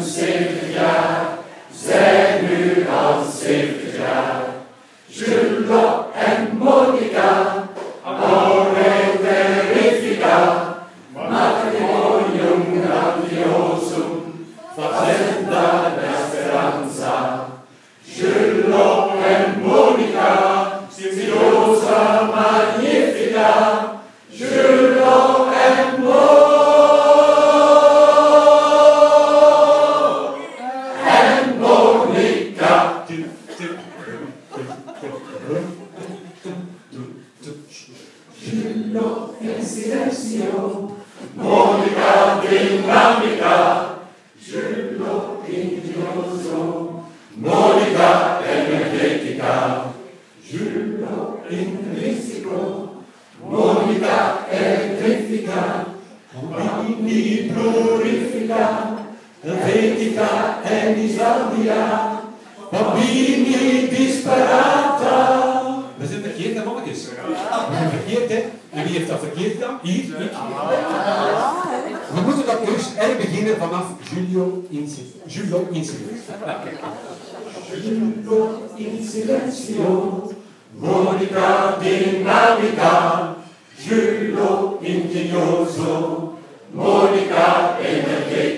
Silvia, Zenu en Silvia, Giulio e Monica, amore verifica, matrimonium grandiosum, fazenda la speranza, Giulio e Monica, spiritosa magnifica, Giulio e Monica. Giulio in silenzio, Monica dinamica, Giulio invidioso, Monica energetica, Giulio intrinsico, Monica elettrifica, bambini plurifica, Helvetica e Islandia, bambini disperata. We zijn verkeerd, hè, mannetjes? We zijn verkeerd, hè? En wie heeft dat verkeerd gedaan? Hier, ik. We moeten dat eerst beginnen vanaf Giulio in silenzio. Giulio in silenzio, Monica dinamica, Giulio ingenioso, Monica energetica.